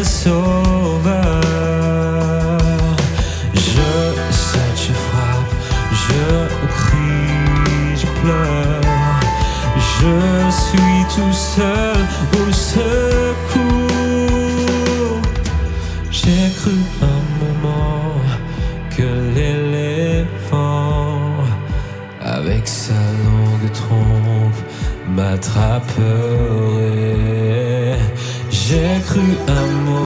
sauveur. Je saute, je frappe, je crie, je pleure. Je suis tout seul au secours. J'ai cru un moment que l'éléphant, avec sa longue trompe, m'attraperait. J'ai cru un moment